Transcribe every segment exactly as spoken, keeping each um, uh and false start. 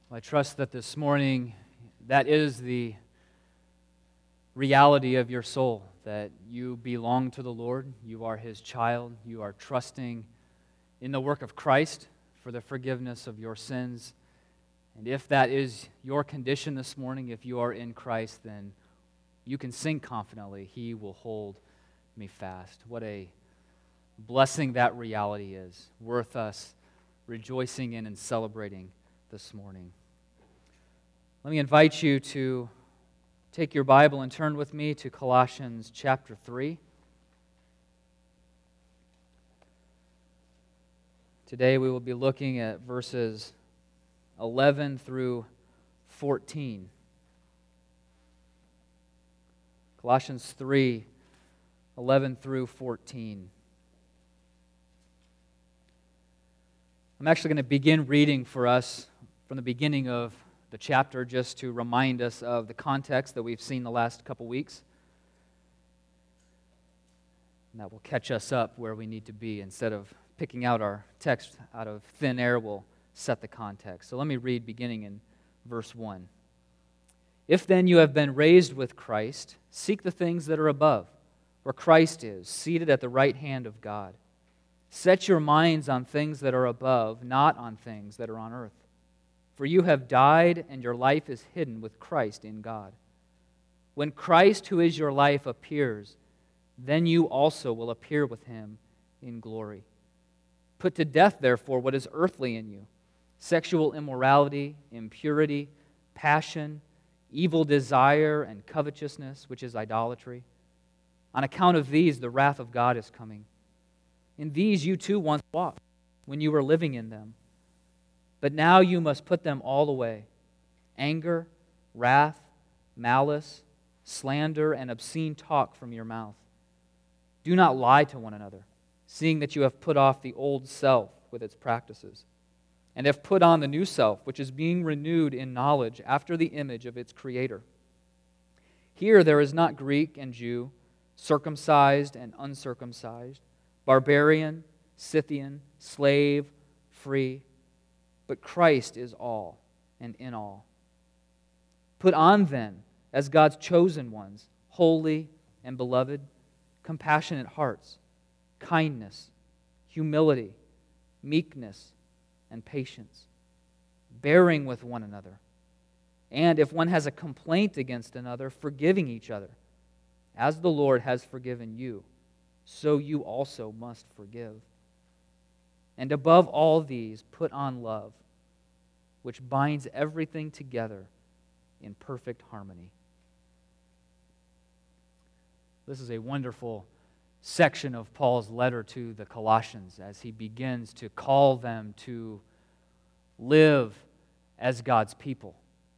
I trust that this morning that is the reality of your soul, that you belong to the Lord, you are His child, you are trusting in the work of Christ for the forgiveness of your sins. And if that is your condition this morning, if you are in Christ, then you can sing confidently, He will hold me fast. What a blessing that reality is, worth us rejoicing in and celebrating this morning. Let me invite you to take your Bible and turn with me to Colossians chapter three. Today we will be looking at verses eleven through fourteen. Colossians three, eleven through fourteen. I'm actually going to begin reading for us from the beginning of the chapter just to remind us of the context that we've seen the last couple weeks. And that will catch us up where we need to be. Instead of picking out our text out of thin air, we'll set the context. So let me read beginning in verse one. If then you have been raised with Christ, seek the things that are above, where Christ is, seated at the right hand of God. Set your minds on things that are above, not on things that are on earth. For you have died, and your life is hidden with Christ in God. When Christ, who is your life, appears, then you also will appear with Him in glory. Put to death, therefore, what is earthly in you: sexual immorality, impurity, passion, evil desire, and covetousness, which is idolatry. On account of these, the wrath of God is coming. In these you too once walked, when you were living in them. But now you must put them all away: anger, wrath, malice, slander, and obscene talk from your mouth. Do not lie to one another, seeing that you have put off the old self with its practices, and have put on the new self, which is being renewed in knowledge after the image of its Creator. Here there is not Greek and Jew, circumcised and uncircumcised, barbarian, Scythian, slave, free, but Christ is all and in all. Put on then, as God's chosen ones, holy and beloved, compassionate hearts, kindness, humility, meekness, and patience, bearing with one another. And if one has a complaint against another, forgiving each other. As the Lord has forgiven you, so you also must forgive. And above all these, put on love, which binds everything together in perfect harmony. This is a wonderful section of Paul's letter to the Colossians as he begins to call them to live as God's people.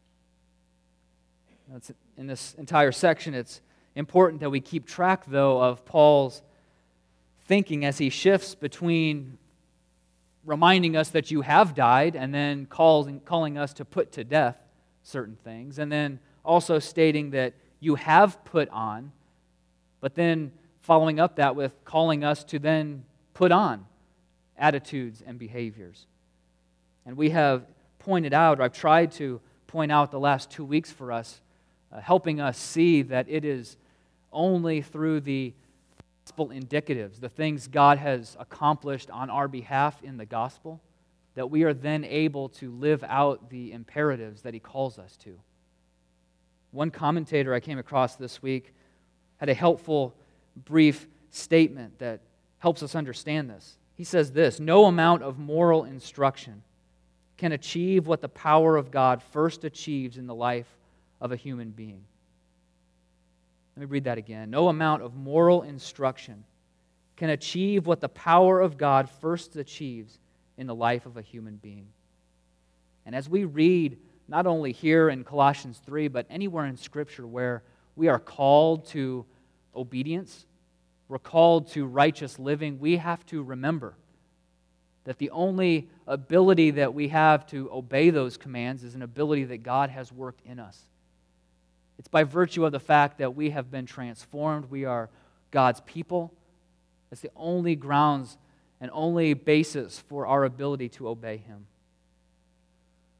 In this entire section, it's important that we keep track, though, of Paul's thinking as he shifts between reminding us that you have died and then calling, calling us to put to death certain things, and then also stating that you have put on, but then following up that with calling us to then put on attitudes and behaviors. And we have pointed out, or I've tried to point out the last two weeks for us, uh, helping us see that it is only through the gospel indicatives, the things God has accomplished on our behalf in the gospel, that we are then able to live out the imperatives that He calls us to. One commentator I came across this week had a helpful, brief statement that helps us understand this. He says this: no amount of moral instruction can achieve what the power of God first achieves in the life of a human being. Let me read that again. No amount of moral instruction can achieve what the power of God first achieves in the life of a human being. And as we read, not only here in Colossians three, but anywhere in Scripture where we are called to obedience, we're called to righteous living, we have to remember that the only ability that we have to obey those commands is an ability that God has worked in us. It's by virtue of the fact that we have been transformed, we are God's people. That's the only grounds and only basis for our ability to obey Him.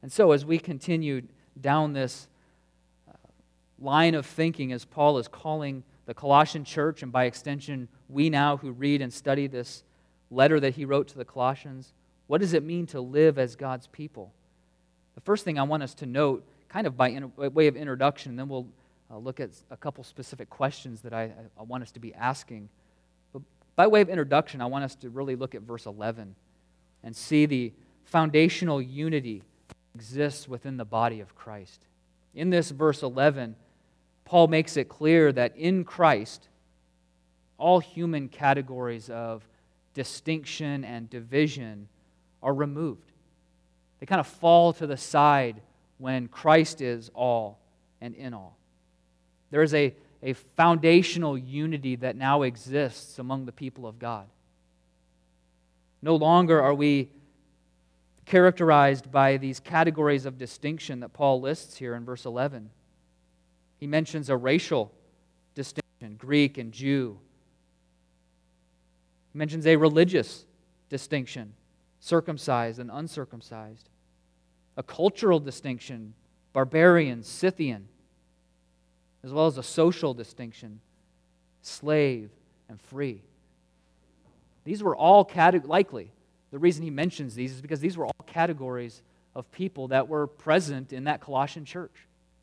And so as we continue down this uh, line of thinking, as Paul is calling the Colossian church, and by extension, we now who read and study this letter that he wrote to the Colossians, what does it mean to live as God's people? The first thing I want us to note, kind of by, in, by way of introduction, and then we'll uh, look at a couple specific questions that I, I want us to be asking. But by way of introduction, I want us to really look at verse eleven and see the foundational unity that exists within the body of Christ. In this verse eleven, Paul makes it clear that in Christ, all human categories of distinction and division are removed. They kind of fall to the side when Christ is all and in all. There is a, a foundational unity that now exists among the people of God. No longer are we characterized by these categories of distinction that Paul lists here in verse eleven. He mentions a racial distinction, Greek and Jew. He mentions a religious distinction, circumcised and uncircumcised. A cultural distinction, barbarian, Scythian, as well as a social distinction, slave and free. These were all cate- likely. The reason he mentions these is because these were all categories of people that were present in that Colossian church.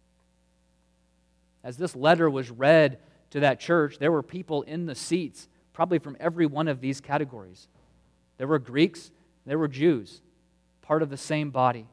As this letter was read to that church, there were people in the seats, probably from every one of these categories. There were Greeks, there were Jews, part of the same body.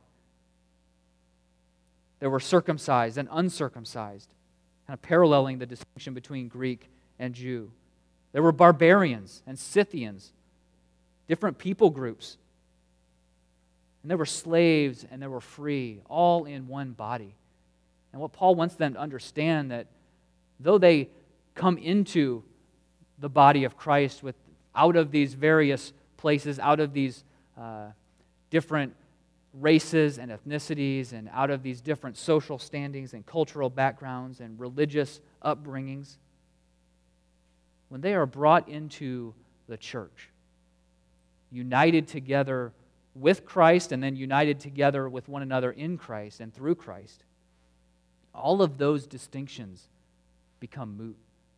There were circumcised and uncircumcised, kind of paralleling the distinction between Greek and Jew. There were barbarians and Scythians, different people groups. And there were slaves and there were free, all in one body. And what Paul wants them to understand, that though they come into the body of Christ with out of these various places, out of these uh, different races and ethnicities, and out of these different social standings and cultural backgrounds and religious upbringings, when they are brought into the church, united together with Christ and then united together with one another in Christ and through Christ, all of those distinctions become moot.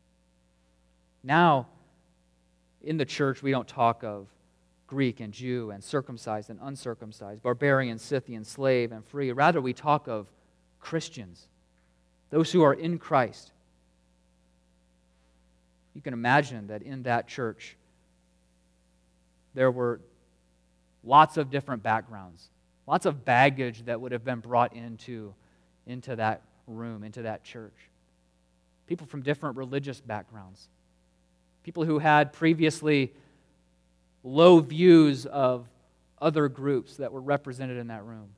Now, in the church, we don't talk of Greek and Jew and circumcised and uncircumcised, barbarian, Scythian, slave and free. Rather, we talk of Christians, those who are in Christ. You can imagine that in that church, there were lots of different backgrounds, lots of baggage that would have been brought into, into that room, into that church. People from different religious backgrounds. People who had previously low views of other groups that were represented in that room.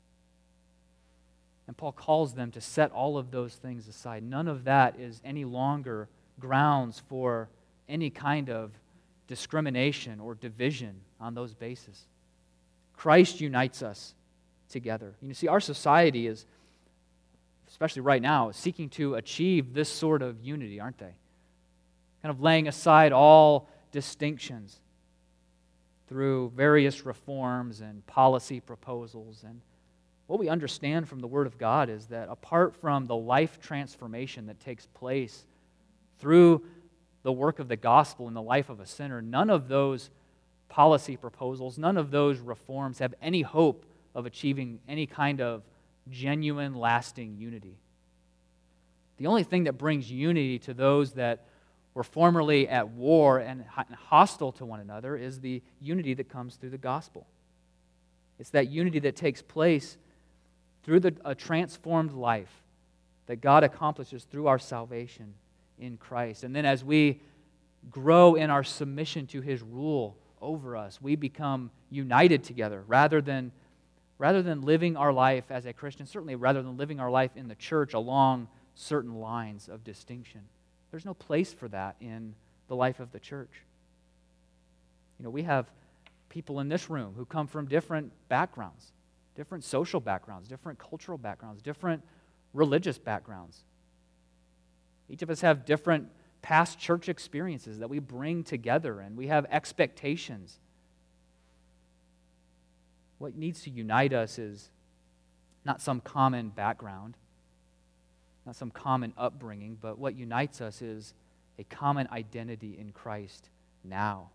And Paul calls them to set all of those things aside. None of that is any longer grounds for any kind of discrimination or division on those bases. Christ unites us together. You see, our society is, especially right now, is seeking to achieve this sort of unity, aren't they? Kind of laying aside all distinctions through various reforms and policy proposals. And what we understand from the Word of God is that apart from the life transformation that takes place through the work of the gospel in the life of a sinner, none of those policy proposals, none of those reforms have any hope of achieving any kind of genuine, lasting unity. The only thing that brings unity to those that were formerly at war and hostile to one another is the unity that comes through the gospel. It's that unity that takes place through the, a transformed life that God accomplishes through our salvation in Christ. And then as we grow in our submission to His rule over us, we become united together rather than, rather than living our life as a Christian, certainly rather than living our life in the church along certain lines of distinction. There's no place for that in the life of the church. You know, we have people in this room who come from different backgrounds, different social backgrounds, different cultural backgrounds, different religious backgrounds. Each of us have different past church experiences that we bring together, and we have expectations. What needs to unite us is not some common background, not some common upbringing, but what unites us is a common identity in Christ now.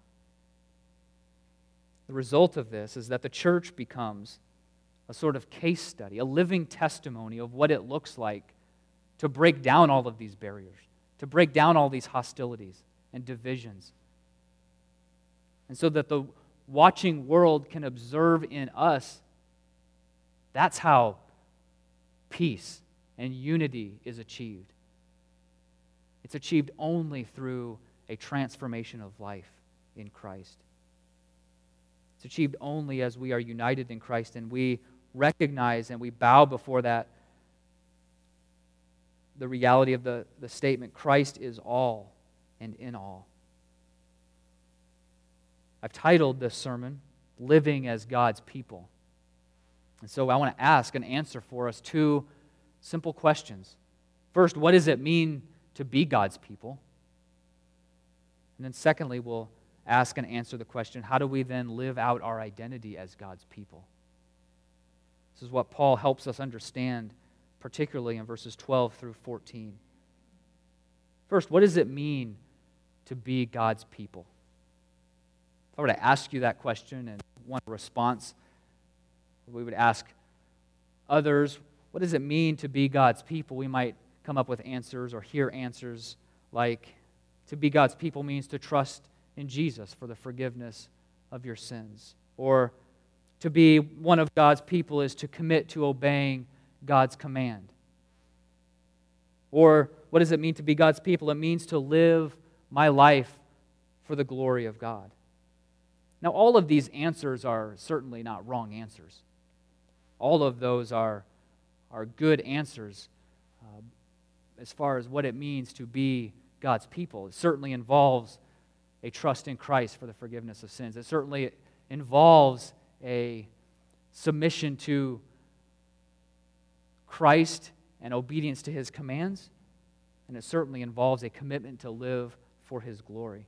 The result of this is that the church becomes a sort of case study, a living testimony of what it looks like to break down all of these barriers, to break down all these hostilities and divisions. And so that the watching world can observe in us, that's how peace and unity is achieved. It's achieved only through a transformation of life in Christ. It's achieved only as we are united in Christ and we recognize and we bow before that, the reality of the, the statement, Christ is all and in all. I've titled this sermon, Living as God's People. And so I want to ask and answer for us two simple questions. First, what does it mean to be God's people? And then secondly, we'll ask and answer the question, how do we then live out our identity as God's people? This is what Paul helps us understand, particularly in verses twelve through fourteen. First, what does it mean to be God's people? If I were to ask you that question and want a response, we would ask others, what does it mean to be God's people? We might come up with answers or hear answers like, to be God's people means to trust in Jesus for the forgiveness of your sins. Or to be one of God's people is to commit to obeying God's command. Or what does it mean to be God's people? It means to live my life for the glory of God. Now, all of these answers are certainly not wrong answers. All of those are, are good answers uh, as far as what it means to be God's people. It certainly involves a trust in Christ for the forgiveness of sins. It certainly involves a submission to Christ and obedience to His commands. And it certainly involves a commitment to live for His glory.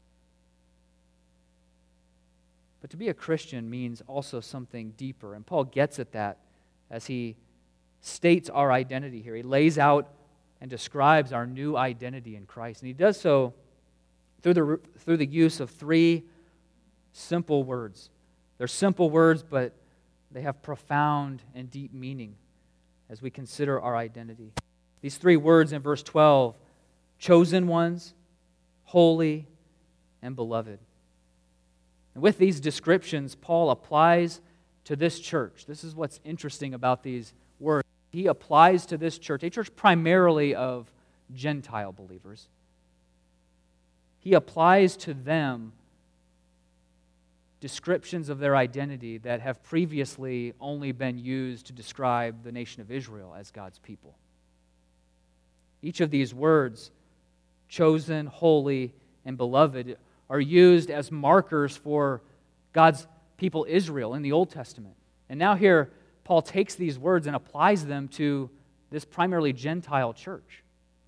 But to be a Christian means also something deeper. And Paul gets at that as he states our identity here. He lays out and describes our new identity in Christ. And he does so through the, through the use of three simple words. They're simple words, but they have profound and deep meaning as we consider our identity. These three words in verse twelve, chosen ones, holy, and beloved. And with these descriptions, Paul applies to this church. This is what's interesting about these words. He applies to this church, a church primarily of Gentile believers. He applies to them descriptions of their identity that have previously only been used to describe the nation of Israel as God's people. Each of these words, chosen, holy, and beloved, are used as markers for God's people Israel in the Old Testament. And now here, Paul takes these words and applies them to this primarily Gentile church.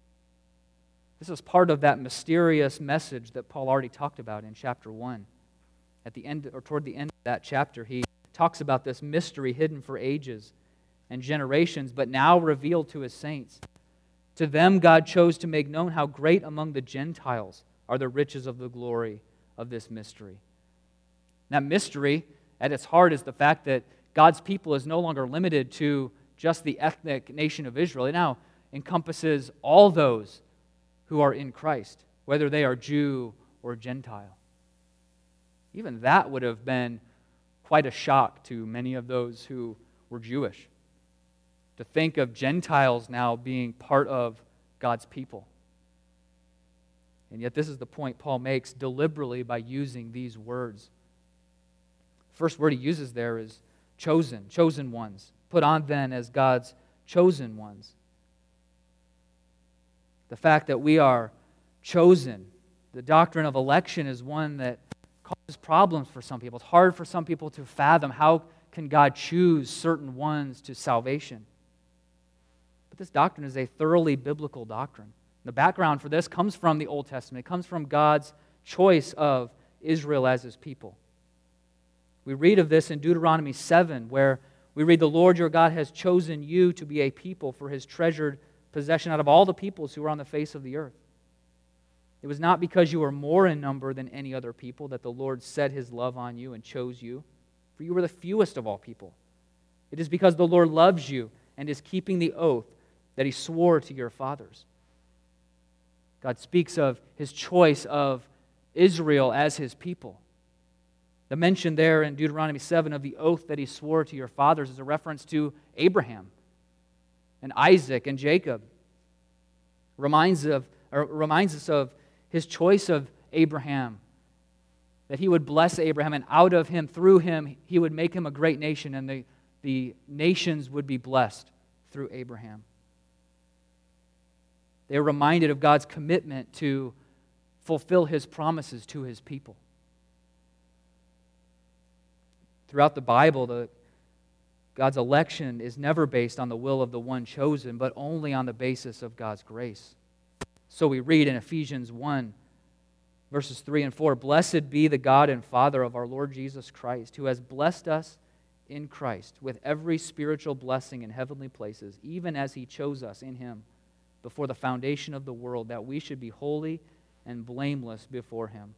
This is part of that mysterious message that Paul already talked about in chapter one. At the end, or toward the end of that chapter, he talks about this mystery hidden for ages and generations, but now revealed to His saints. To them God chose to make known how great among the Gentiles are the riches of the glory of this mystery. That mystery, at its heart, is the fact that God's people is no longer limited to just the ethnic nation of Israel. It now encompasses all those who are in Christ, whether they are Jew or Gentile. Even that would have been quite a shock to many of those who were Jewish, to think of Gentiles now being part of God's people. And yet this is the point Paul makes deliberately by using these words. The first word he uses there is chosen, chosen ones. Put on then as God's chosen ones. The fact that we are chosen, the doctrine of election is one that causes problems for some people. It's hard for some people to fathom how can God choose certain ones to salvation. But this doctrine is a thoroughly biblical doctrine. The background for this comes from the Old Testament. It comes from God's choice of Israel as His people. We read of this in Deuteronomy seven, where we read, "The Lord your God has chosen you to be a people for his treasured possession out of all the peoples who are on the face of the earth." It was not because you were more in number than any other people that the Lord set his love on you and chose you, for you were the fewest of all people. It is because the Lord loves you and is keeping the oath that he swore to your fathers. God speaks of his choice of Israel as his people. The mention there in Deuteronomy seven of the oath that he swore to your fathers is a reference to Abraham and Isaac and Jacob. Reminds of, or reminds us of his choice of Abraham, that he would bless Abraham, and out of him, through him, he would make him a great nation, and the, the nations would be blessed through Abraham. They are reminded of God's commitment to fulfill his promises to his people. Throughout the Bible, the, God's election is never based on the will of the one chosen, but only on the basis of God's grace. So we read in Ephesians one, verses three and four, "Blessed be the God and Father of our Lord Jesus Christ, who has blessed us in Christ with every spiritual blessing in heavenly places, even as he chose us in him before the foundation of the world, that we should be holy and blameless before him."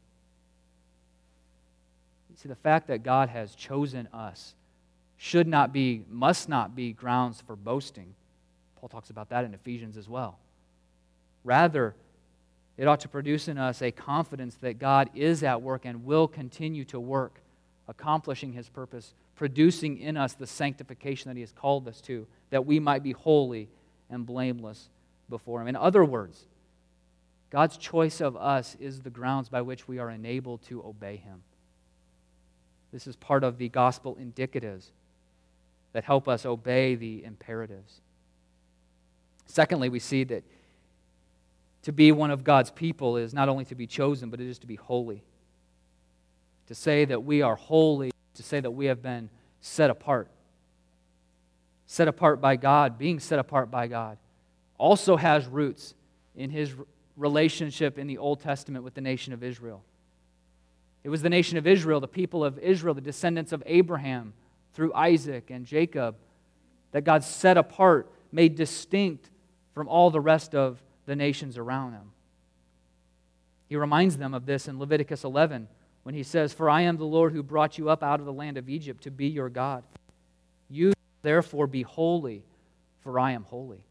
You see, the fact that God has chosen us should not be, must not be grounds for boasting. Paul talks about that in Ephesians as well. Rather, it ought to produce in us a confidence that God is at work and will continue to work, accomplishing his purpose, producing in us the sanctification that he has called us to, that we might be holy and blameless before him. In other words, God's choice of us is the grounds by which we are enabled to obey him. This is part of the gospel indicatives that help us obey the imperatives. Secondly, we see that to be one of God's people is not only to be chosen, but it is to be holy. To say that we are holy, to say that we have been set apart. Set apart by God, being set apart by God, also has roots in his relationship in the Old Testament with the nation of Israel. It was the nation of Israel, the people of Israel, the descendants of Abraham through Isaac and Jacob, that God set apart, made distinct from all the rest of the nations around them. He reminds them of this in Leviticus eleven when he says, "For I am the Lord who brought you up out of the land of Egypt to be your God. You therefore be holy, for I am holy."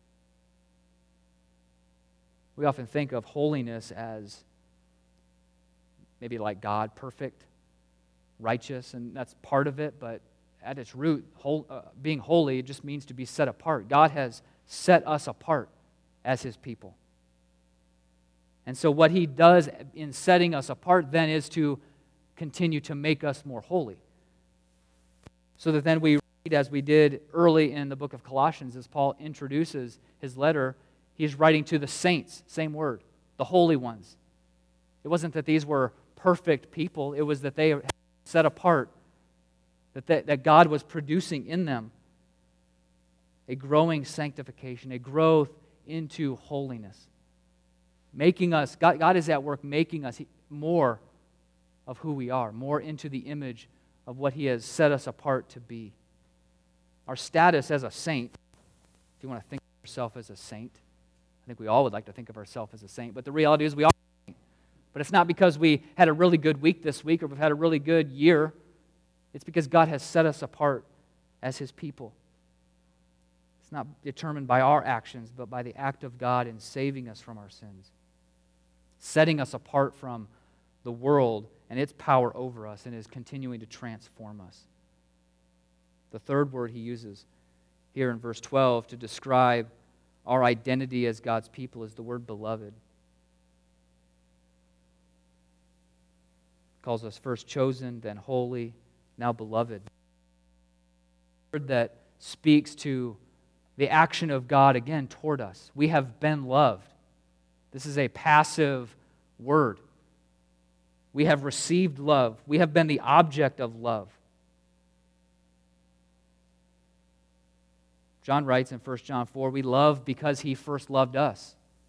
We often think of holiness as maybe like God, perfect, righteous, and that's part of it, but at its root, whole, uh, being holy, it just means to be set apart. God has set us apart as his people. And so what he does in setting us apart then is to continue to make us more holy. So that then we read, as we did early in the book of Colossians, as Paul introduces his letter, he's writing to the saints, same word, the holy ones. It wasn't that these were perfect people, it was that they were set apart, that, they, that God was producing in them a growing sanctification, a growth into holiness. Making us, God, God is at work making us more of who we are, more into the image of what he has set us apart to be. Our status as a saint, if you want to think of yourself as a saint, I think we all would like to think of ourselves as a saint, but the reality is we are a saint. But it's not because we had a really good week this week or we've had a really good year. It's because God has set us apart as his people. It's not determined by our actions, but by the act of God in saving us from our sins, setting us apart from the world and its power over us, and is continuing to transform us. The third word he uses here in verse twelve to describe our identity as God's people is the word beloved. It calls us first chosen, then holy, now beloved. A word that speaks to the action of God again toward us. We have been loved. This is a passive word. We have received love. We have been the object of love. John writes in First John four, we love because he first loved us.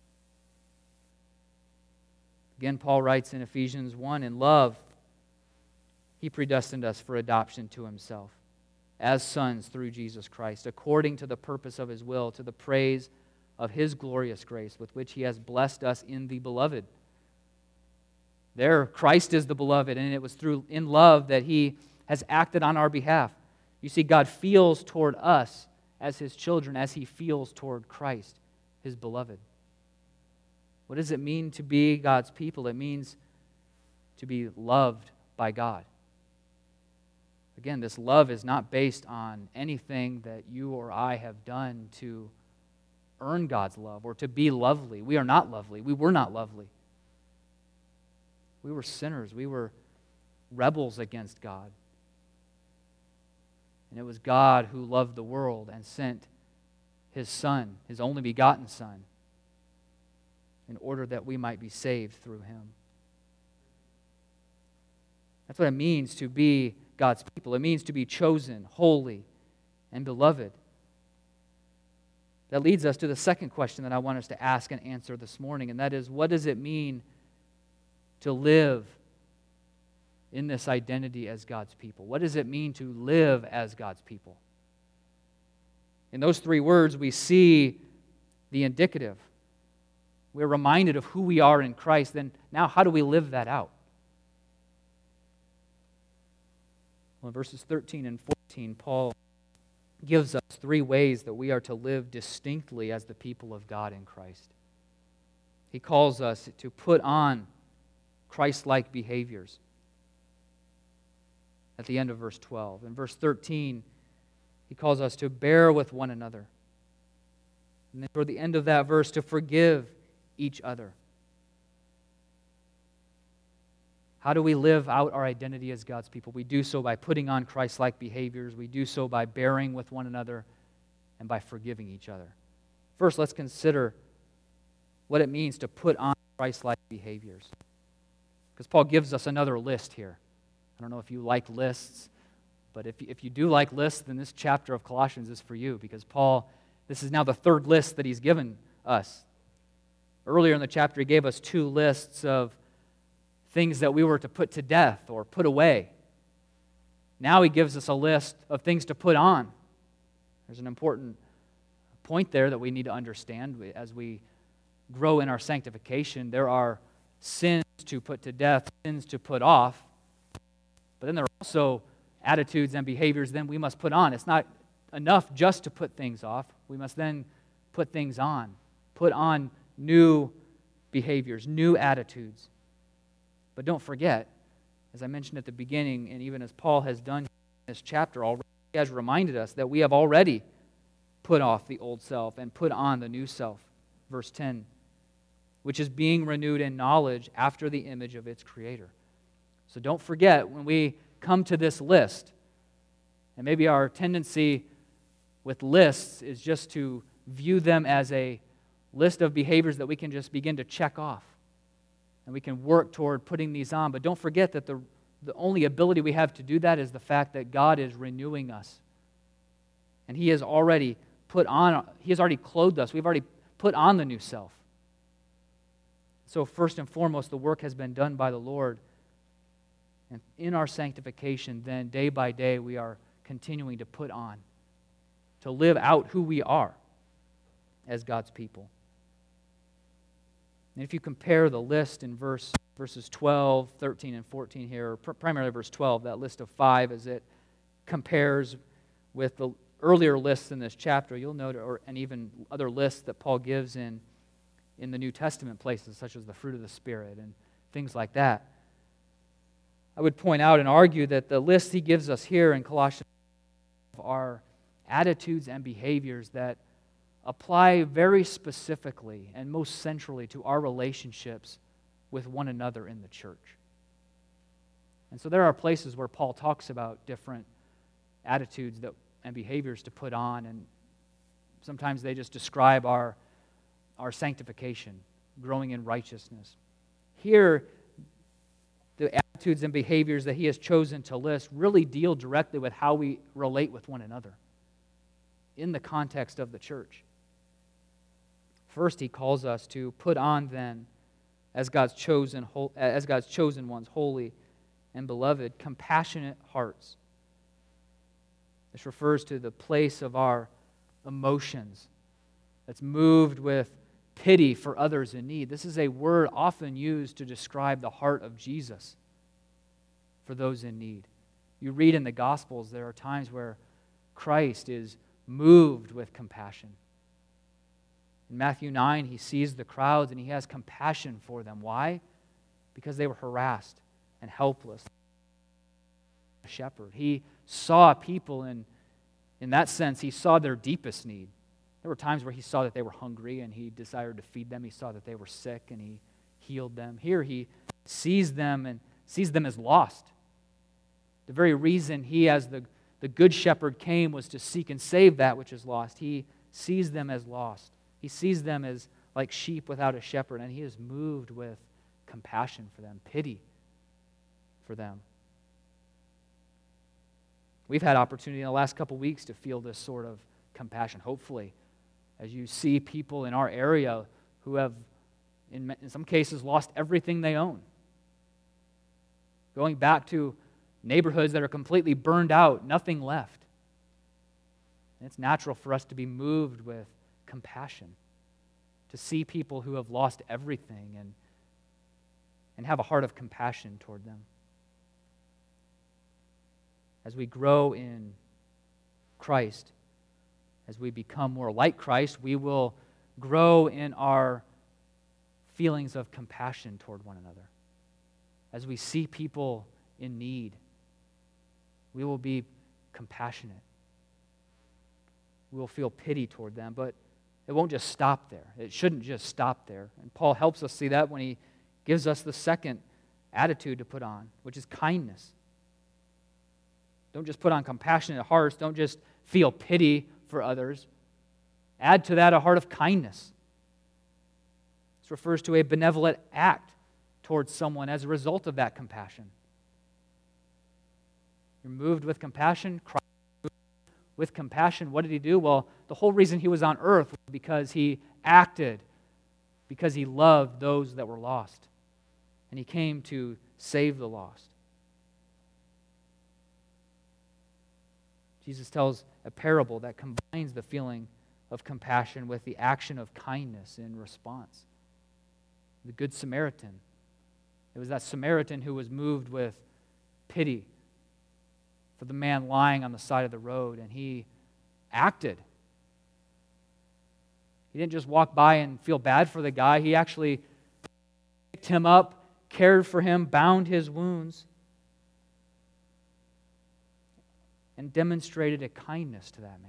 Again, Paul writes in Ephesians one, in love, he predestined us for adoption to himself. as sons through Jesus Christ, according to the purpose of His will, to the praise of His glorious grace, with which He has blessed us in the Beloved. There, Christ is the Beloved, and it was through in love that He has acted on our behalf. You see, God feels toward us as His children as He feels toward Christ, His Beloved. What does it mean to be God's people? It means to be loved by God. Again, this love is not based on anything that you or I have done to earn God's love or to be lovely. We are not lovely. We were not lovely. We were sinners. We were rebels against God. And it was God who loved the world and sent His Son, His only begotten Son, in order that we might be saved through Him. That's what it means to be God's people. It means to be chosen, holy, and beloved. That leads us to the second question that I want us to ask and answer this morning, and that is, what does it mean to live in this identity as God's people? What does it mean to live as God's people? In those three words, we see the indicative. We're reminded of who we are in Christ. Then now, how do we live that out? Well, in verses thirteen and fourteen, Paul gives us three ways that we are to live distinctly as the people of God in Christ. He calls us to put on Christ-like behaviors at the end of verse twelve. In verse thirteen, he calls us to bear with one another. And then toward the end of that verse, to forgive each other. How do we live out our identity as God's people? We do so by putting on Christ-like behaviors. We do so by bearing with one another and by forgiving each other. First, let's consider what it means to put on Christ-like behaviors. Because Paul gives us another list here. I don't know if you like lists, but if, if you do like lists, then this chapter of Colossians is for you, because Paul, this is now the third list that he's given us. Earlier in the chapter, he gave us two lists of things that we were to put to death or put away. Now he gives us a list of things to put on. There's an important point there that we need to understand. As we grow in our sanctification, there are sins to put to death, sins to put off, but then there are also attitudes and behaviors then we must put on. It's not enough just to put things off. We must then put things on. Put on new behaviors, new attitudes. But don't forget, as I mentioned at the beginning, and even as Paul has done in this chapter already, he has reminded us that we have already put off the old self and put on the new self. Verse ten, which is being renewed in knowledge after the image of its Creator. So don't forget, when we come to this list, and maybe our tendency with lists is just to view them as a list of behaviors that we can just begin to check off. And we can work toward putting these on. But don't forget that the, the only ability we have to do that is the fact that God is renewing us. And He has already put on, He has already clothed us. We've already put on the new self. So first and foremost, the work has been done by the Lord. And in our sanctification, then, day by day, we are continuing to put on, to live out who we are as God's people. And if you compare the list in verse verses twelve, thirteen, and fourteen here, pr- primarily verse twelve, that list of five, as it compares with the earlier lists in this chapter, you'll note, or and even other lists that Paul gives in, in the New Testament places, such as the fruit of the Spirit and things like that. I would point out and argue that the list he gives us here in Colossians are attitudes and behaviors that apply very specifically and most centrally to our relationships with one another in the church. And so there are places where Paul talks about different attitudes that, and behaviors to put on, and sometimes they just describe our, our sanctification, growing in righteousness. Here, the attitudes and behaviors that he has chosen to list really deal directly with how we relate with one another in the context of the church. First, he calls us to put on then, as God's chosen, as God's chosen ones, holy and beloved, compassionate hearts. This refers to the place of our emotions that's moved with pity for others in need. This is a word often used to describe the heart of Jesus for those in need. You read in the Gospels, there are times where Christ is moved with compassion. In Matthew nine, he sees the crowds and he has compassion for them. Why? Because they were harassed and helpless. A shepherd. He saw people, and in that sense, he saw their deepest need. There were times where he saw that they were hungry and he desired to feed them. He saw that they were sick and he healed them. Here he sees them and sees them as lost. The very reason he, as the, the good shepherd, came was to seek and save that which is lost. He sees them as lost. He sees them as like sheep without a shepherd, and he is moved with compassion for them, pity for them. We've had opportunity in the last couple weeks to feel this sort of compassion, hopefully, as you see people in our area who have, in, in some cases, lost everything they own. Going back to neighborhoods that are completely burned out, nothing left. And it's natural for us to be moved with compassion, to see people who have lost everything and, and have a heart of compassion toward them. As we grow in Christ, as we become more like Christ, we will grow in our feelings of compassion toward one another. As we see people in need, we will be compassionate. We will feel pity toward them, but it won't just stop there. It shouldn't just stop there. And Paul helps us see that when he gives us the second attitude to put on, which is kindness. Don't just put on compassionate hearts. Don't just feel pity for others. Add to that a heart of kindness. This refers to a benevolent act towards someone as a result of that compassion. You're moved with compassion. Christ moved with compassion. What did he do? Well, the whole reason he was on earth was because he acted, because he loved those that were lost. And he came to save the lost. Jesus tells a parable that combines the feeling of compassion with the action of kindness in response. The Good Samaritan. It was that Samaritan who was moved with pity for the man lying on the side of the road, and he acted. He didn't just walk by and feel bad for the guy. He actually picked him up, cared for him, bound his wounds, and demonstrated a kindness to that man.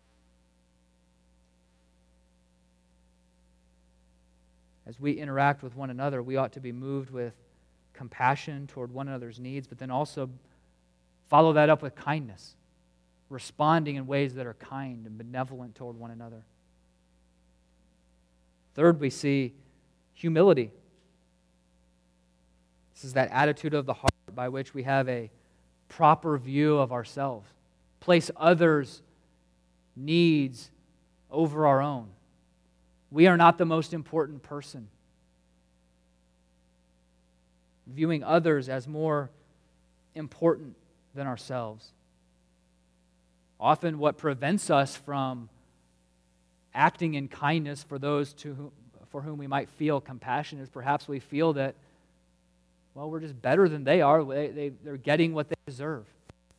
As we interact with one another, we ought to be moved with compassion toward one another's needs, but then also follow that up with kindness, responding in ways that are kind and benevolent toward one another. Third, we see humility. This is that attitude of the heart by which we have a proper view of ourselves, place others' needs over our own. We are not the most important person. Viewing others as more important than ourselves. Often what prevents us from acting in kindness for those to whom, for whom we might feel compassion is perhaps we feel that, well, we're just better than they are. They, they, they're getting what they deserve.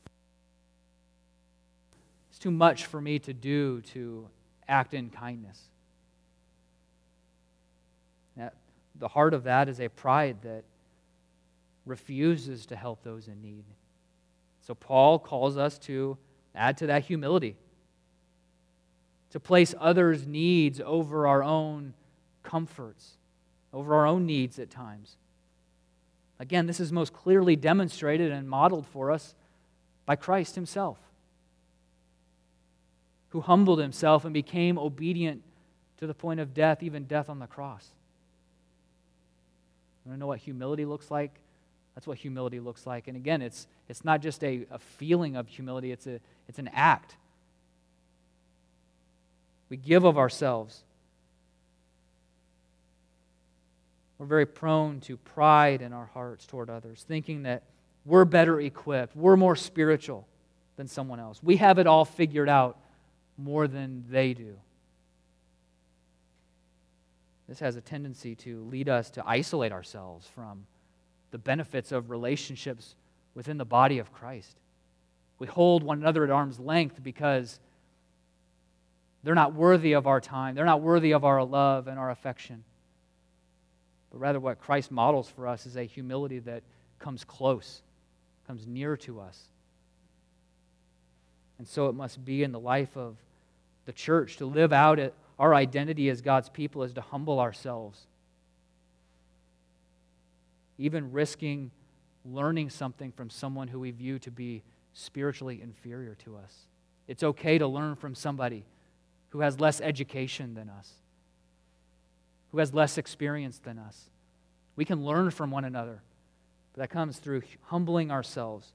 It's too much for me to do to act in kindness. Now, the heart of that is a pride that refuses to help those in need. So Paul calls us to add to that humility, to place others' needs over our own comforts, over our own needs at times. Again, this is most clearly demonstrated and modeled for us by Christ himself, who humbled himself and became obedient to the point of death, even death on the cross. You want to know what humility looks like? That's what humility looks like. And again, it's it's not just a, a feeling of humility, it's a it's an act. We give of ourselves. We're very prone to pride in our hearts toward others, thinking that we're better equipped, we're more spiritual. than someone else. We have it all figured out more than they do. This has a tendency to lead us to isolate ourselves from the benefits of relationships within the body of Christ. We hold one another at arm's length because they're not worthy of our time. They're not worthy of our love and our affection. But rather what Christ models for us is a humility that comes close, comes near to us. And so it must be in the life of the church to live out it. Our identity as God's people is to humble ourselves, even risking learning something from someone who we view to be spiritually inferior to us. It's okay to learn from somebody who has less education than us, who has less experience than us. We can learn from one another, but that comes through humbling ourselves.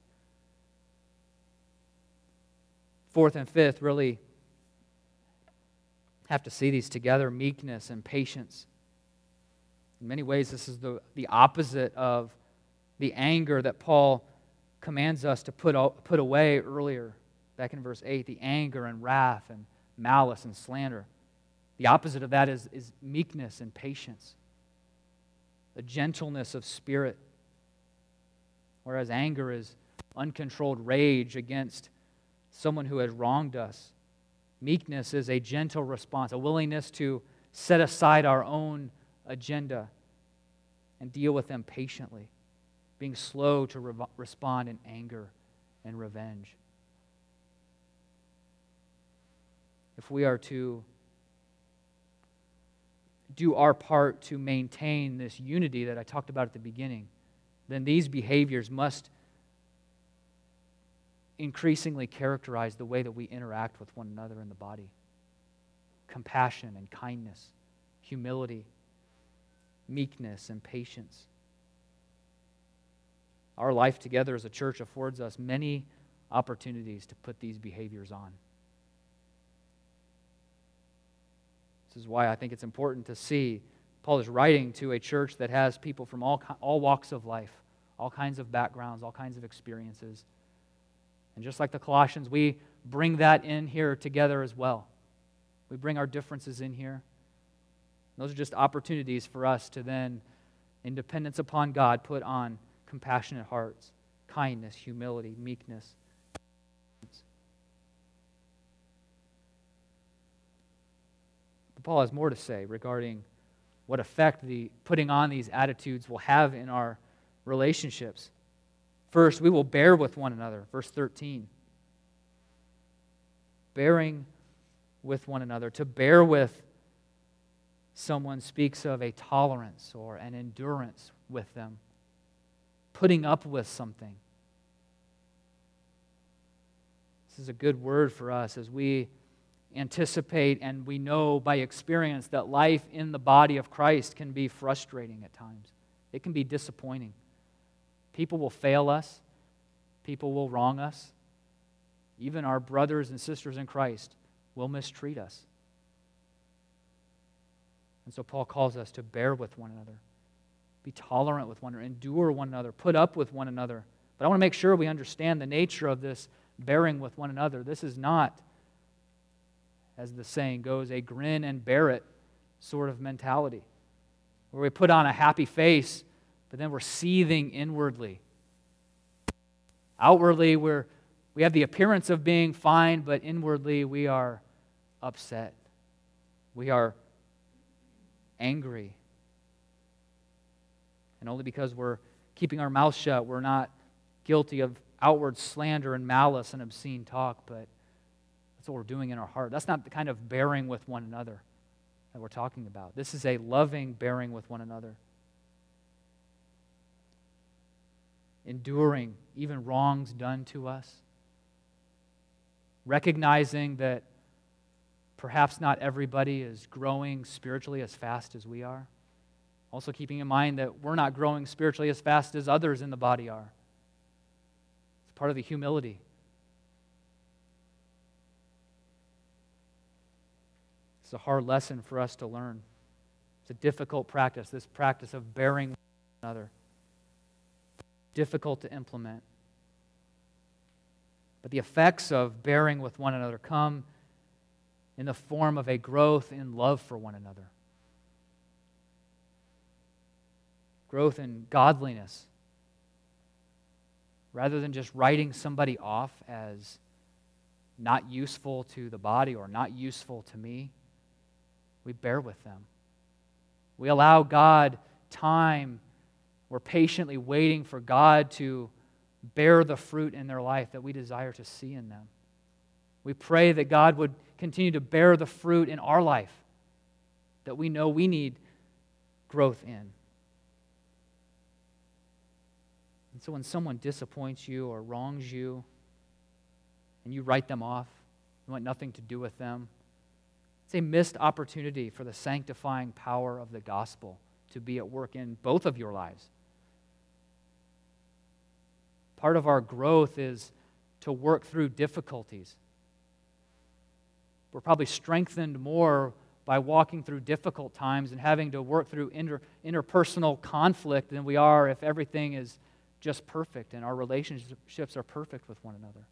Fourth and fifth really have to see these together, meekness and patience. In many ways, this is the, the opposite of the anger that Paul commands us to put, put away earlier, back in verse eight, the anger and wrath and malice and slander. The opposite of that is, is meekness and patience, a gentleness of spirit, whereas anger is uncontrolled rage against someone who has wronged us. Meekness is a gentle response, a willingness to set aside our own agenda and deal with them patiently, being slow to re- respond in anger and revenge. If we are to do our part to maintain this unity that I talked about at the beginning, then these behaviors must increasingly characterize the way that we interact with one another in the body. Compassion and kindness, humility, meekness and patience. Our life together as a church affords us many opportunities to put these behaviors on. This is why I think it's important to see Paul is writing to a church that has people from all, all walks of life, all kinds of backgrounds, all kinds of experiences. And just like the Colossians, we bring that in here together as well. We bring our differences in here. Those are just opportunities for us to then, in dependence upon God, put on compassionate hearts, kindness, humility, meekness. But Paul has more to say regarding what effect the putting on these attitudes will have in our relationships. First, we will bear with one another. Verse thirteen. Bearing with one another. To bear with someone speaks of a tolerance or an endurance with them. Putting up with something. This is a good word for us as we anticipate and we know by experience that life in the body of Christ can be frustrating at times. It can be disappointing. People will fail us. People will wrong us. Even our brothers and sisters in Christ will mistreat us. And so Paul calls us to bear with one another, be tolerant with one another, endure one another, put up with one another. But I want to make sure we understand the nature of this bearing with one another. This is not, as the saying goes, a grin and bear it sort of mentality, where we put on a happy face, but then we're seething inwardly. Outwardly, we're, we have the appearance of being fine, but inwardly we are upset. We are angry. And only because we're keeping our mouth shut, we're not guilty of outward slander and malice and obscene talk, but that's what we're doing in our heart. That's not the kind of bearing with one another that we're talking about. This is a loving bearing with one another. Enduring even wrongs done to us. Recognizing that perhaps not everybody is growing spiritually as fast as we are. Also keeping in mind that we're not growing spiritually as fast as others in the body are. It's part of the humility. It's a hard lesson for us to learn. It's a difficult practice, this practice of bearing with one another. Difficult to implement. But the effects of bearing with one another come in the form of a growth in love for one another. Growth in godliness. Rather than just writing somebody off as not useful to the body or not useful to me, we bear with them. We allow God time. We're patiently waiting for God to bear the fruit in their life that we desire to see in them. We pray that God would continue to bear the fruit in our life that we know we need growth in. And so when someone disappoints you or wrongs you and you write them off, you want nothing to do with them, it's a missed opportunity for the sanctifying power of the gospel to be at work in both of your lives. Part of our growth is to work through difficulties. We're probably strengthened more by walking through difficult times and having to work through inter, interpersonal conflict than we are if everything is just perfect and our relationships are perfect with one another.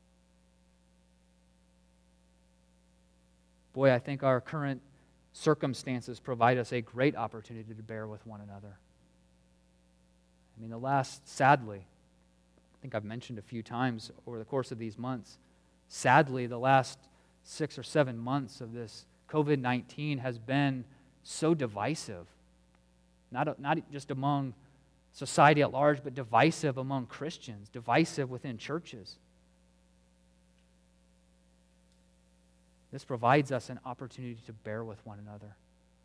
Boy, I think our current circumstances provide us a great opportunity to bear with one another. I mean, the last, sadly, I think I've mentioned a few times over the course of these months, sadly, the last six or seven months of this covid nineteen has been so divisive, not, not just among society at large, but divisive among Christians, divisive within churches. This provides us an opportunity to bear with one another.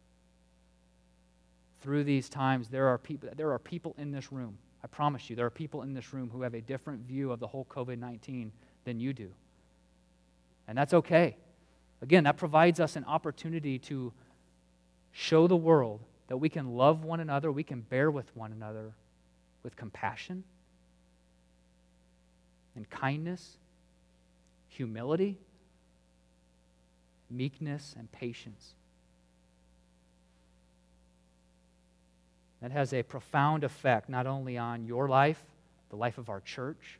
Through these times, there are people, there are people in this room, I promise you, there are people in this room who have a different view of the whole covid nineteen than you do. And that's okay. Again, that provides us an opportunity to show the world that we can love one another, we can bear with one another with compassion and kindness, humility, meekness, and patience. That has a profound effect not only on your life, the life of our church,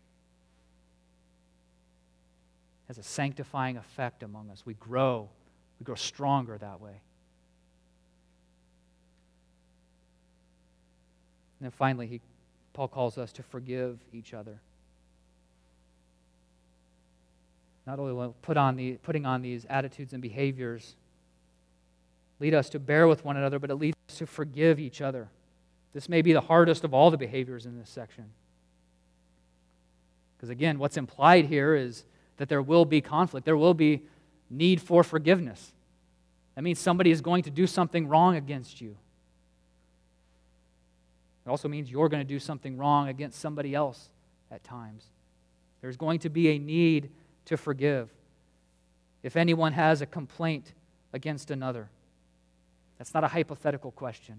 has a sanctifying effect among us. We grow, we grow stronger that way. And then finally, he, Paul calls us to forgive each other. Not only will put on the, putting on these attitudes and behaviors lead us to bear with one another, but it leads us to forgive each other. This may be the hardest of all the behaviors in this section. Because again, what's implied here is that there will be conflict. There will be need for forgiveness. That means somebody is going to do something wrong against you. It also means you're going to do something wrong against somebody else at times. There's going to be a need to forgive. If anyone has a complaint against another, that's not a hypothetical question.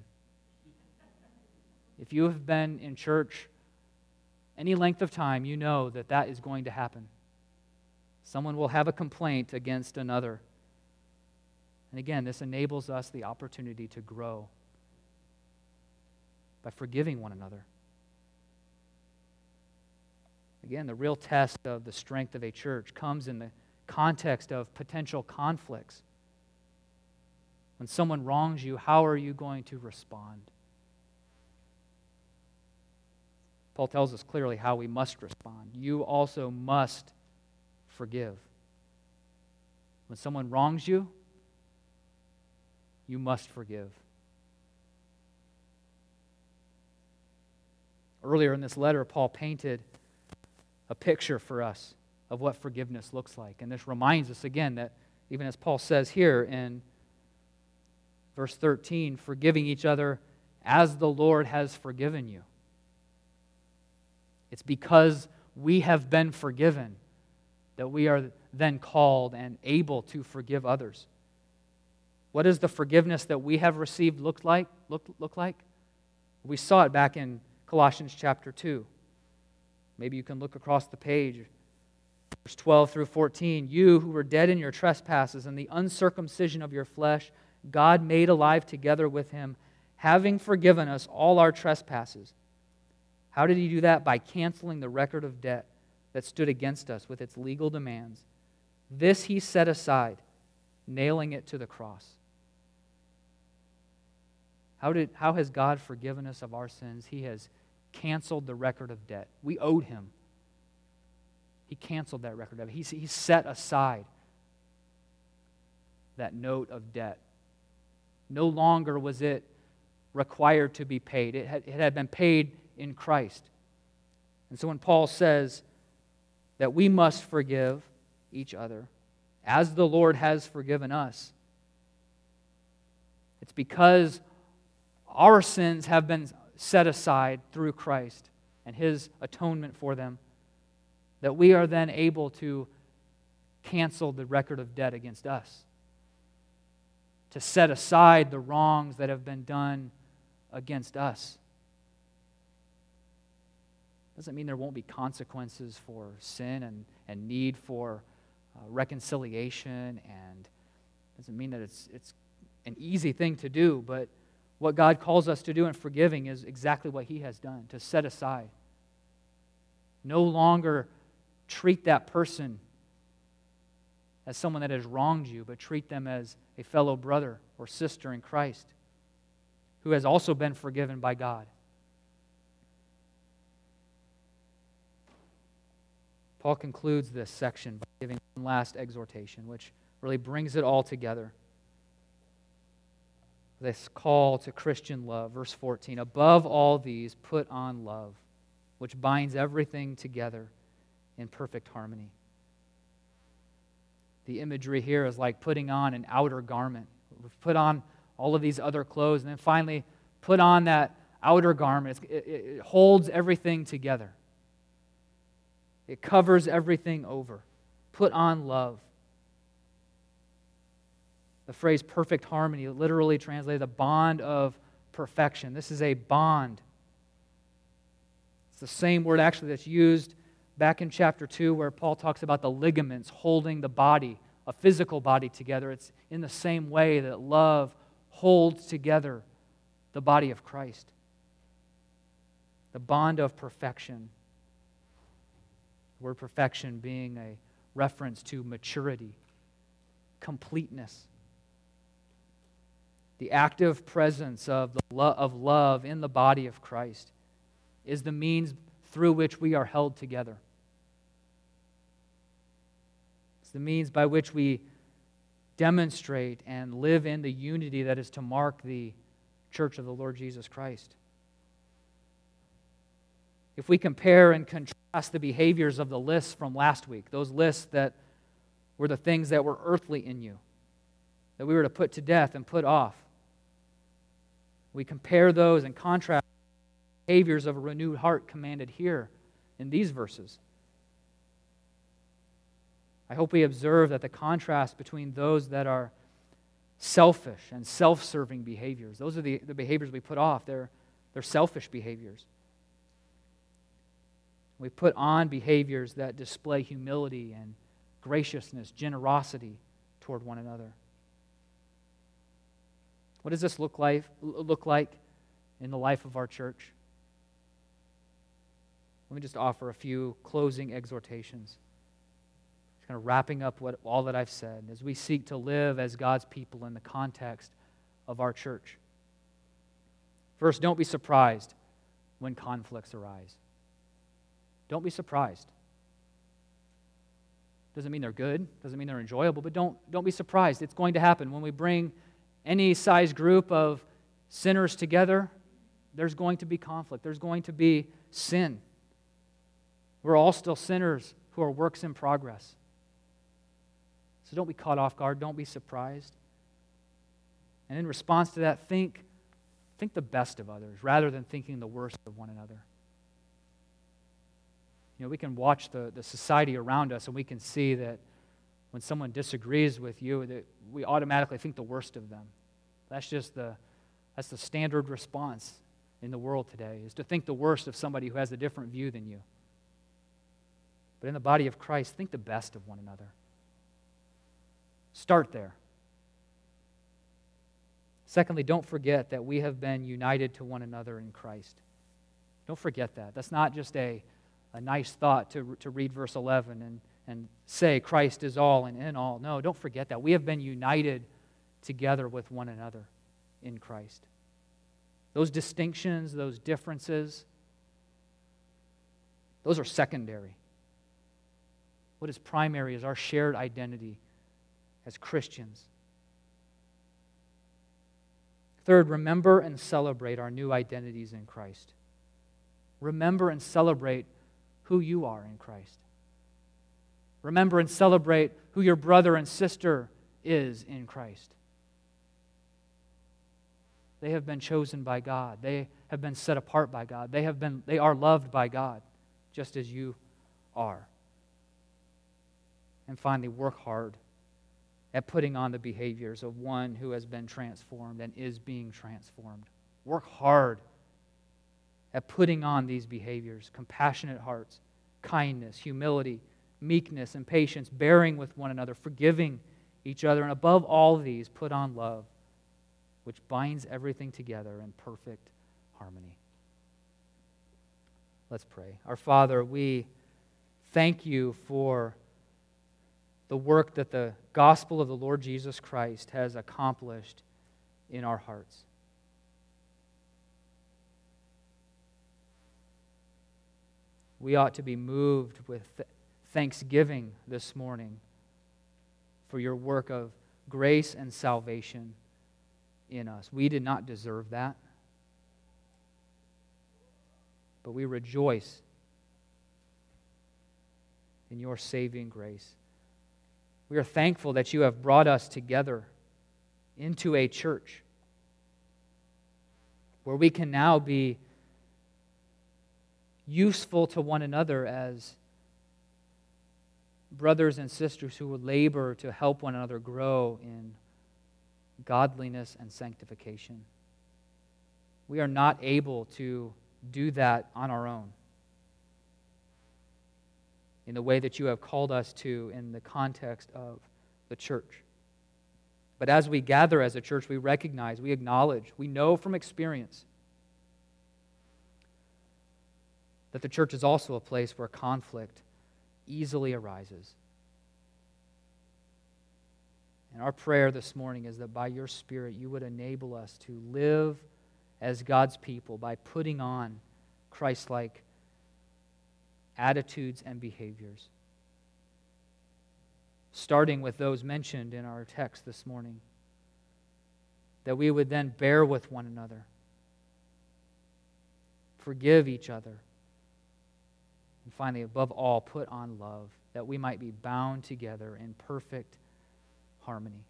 If you have been in church any length of time, you know that that is going to happen. Someone will have a complaint against another. And again, this enables us the opportunity to grow by forgiving one another. Again, the real test of the strength of a church comes in the context of potential conflicts. When someone wrongs you, how are you going to respond? Paul tells us clearly how we must respond. You also must forgive. When someone wrongs you, you must forgive. Earlier in this letter, Paul painted a picture for us of what forgiveness looks like. And this reminds us again that even as Paul says here in verse thirteen, forgiving each other as the Lord has forgiven you. It's because we have been forgiven that we are then called and able to forgive others. What does the forgiveness that we have received look like? Look, look like? We saw it back in Colossians chapter two. Maybe you can look across the page. Verse twelve through fourteen. You who were dead in your trespasses and the uncircumcision of your flesh, God made alive together with him, having forgiven us all our trespasses. How did he do that? By canceling the record of debt that stood against us with its legal demands. This he set aside, nailing it to the cross. How did, how has God forgiven us of our sins? He has canceled the record of debt. We owed him. He canceled that record of debt. He, he set aside that note of debt. No longer was it required to be paid. It had, it had been paid in Christ. And so when Paul says that we must forgive each other as the Lord has forgiven us, it's because our sins have been set aside through Christ and his atonement for them, that we are then able to cancel the record of debt against us, to set aside the wrongs that have been done against us. Doesn't mean there won't be consequences for sin and, and need for uh, reconciliation, and doesn't mean that it's, it's an easy thing to do, but what God calls us to do in forgiving is exactly what he has done, to set aside. No longer treat that person as someone that has wronged you, but treat them as a fellow brother or sister in Christ who has also been forgiven by God. Paul concludes this section by giving one last exhortation, which really brings it all together. This call to Christian love, verse fourteen, above all these, put on love, which binds everything together in perfect harmony. The imagery here is like putting on an outer garment. We've put on all of these other clothes, and then finally put on that outer garment. It, it, it holds everything together. It covers everything over. Put on love. The phrase perfect harmony literally translated the bond of perfection. This is a bond. It's the same word actually that's used back in chapter two where Paul talks about the ligaments holding the body, a physical body together. It's in the same way that love holds together the body of Christ. The bond of perfection. The word perfection being a reference to maturity, completeness. The active presence of, the lo- of love in the body of Christ is the means through which we are held together. It's the means by which we demonstrate and live in the unity that is to mark the church of the Lord Jesus Christ. If we compare and contrast the behaviors of the lists from last week, those lists that were the things that were earthly in you, that we were to put to death and put off, we compare those and contrast the behaviors of a renewed heart commanded here in these verses. I hope we observe that the contrast between those that are selfish and self-serving behaviors, those are the, the behaviors we put off. They're, they're selfish behaviors. We put on behaviors that display humility and graciousness, generosity toward one another. What does this look like, look like in the life of our church? Let me just offer a few closing exhortations. Just kind of wrapping up what, all that I've said as we seek to live as God's people in the context of our church. First, don't be surprised when conflicts arise. Don't be surprised. Doesn't mean they're good, doesn't mean they're enjoyable, but don't, don't be surprised. It's going to happen. When we bring any size group of sinners together, there's going to be conflict. There's going to be sin. We're all still sinners who are works in progress. So don't be caught off guard. Don't be surprised. And in response to that, think, think the best of others rather than thinking the worst of one another. You know, we can watch the, the society around us and we can see that when someone disagrees with you, that we automatically think the worst of them. That's just the, that's the standard response in the world today, is to think the worst of somebody who has a different view than you. But in the body of Christ, think the best of one another. Start there. Secondly, don't forget that we have been united to one another in Christ. Don't forget that. That's not just a a nice thought to, to read verse eleven and, and say Christ is all and in all. No, don't forget that. We have been united together with one another in Christ. Those distinctions, those differences, those are secondary. What is primary is our shared identity as Christians. Third, remember and celebrate our new identities in Christ. Remember and celebrate who you are in Christ. Remember and celebrate who your brother and sister is in Christ. They have been chosen by God. They have been set apart by God. They have been, they are loved by God, just as you are. And finally, work hard at putting on the behaviors of one who has been transformed and is being transformed. Work hard at putting on these behaviors: compassionate hearts, kindness, humility, meekness, and patience, bearing with one another, forgiving each other, and above all these, put on love, which binds everything together in perfect harmony. Let's pray. Our Father, we thank you for the work that the gospel of the Lord Jesus Christ has accomplished in our hearts. We ought to be moved with thanksgiving this morning for your work of grace and salvation in us. We did not deserve that, but we rejoice in your saving grace. We are thankful that you have brought us together into a church where we can now be useful to one another as brothers and sisters who would labor to help one another grow in godliness and sanctification. We are not able to do that on our own in the way that you have called us to in the context of the church. But as we gather as a church, we recognize, we acknowledge, we know from experience that the church is also a place where conflict easily arises. And our prayer this morning is that by your Spirit you would enable us to live as God's people by putting on Christ-like attitudes and behaviors, starting with those mentioned in our text this morning, that we would then bear with one another, forgive each other, and finally, above all, put on love, that we might be bound together in perfect harmony.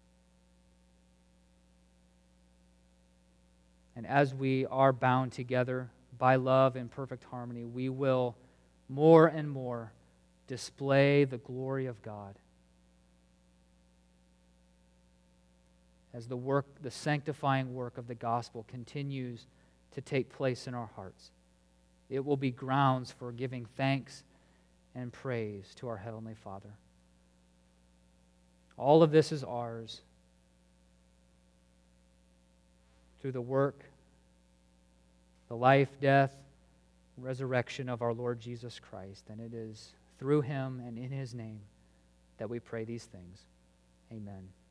And as we are bound together by love in perfect harmony, we will more and more display the glory of God as the work, the sanctifying work of the gospel continues to take place in our hearts. It will be grounds for giving thanks and praise to our Heavenly Father. All of this is ours through the work, the life, death, resurrection of our Lord Jesus Christ. And it is through him and in his name that we pray these things. Amen.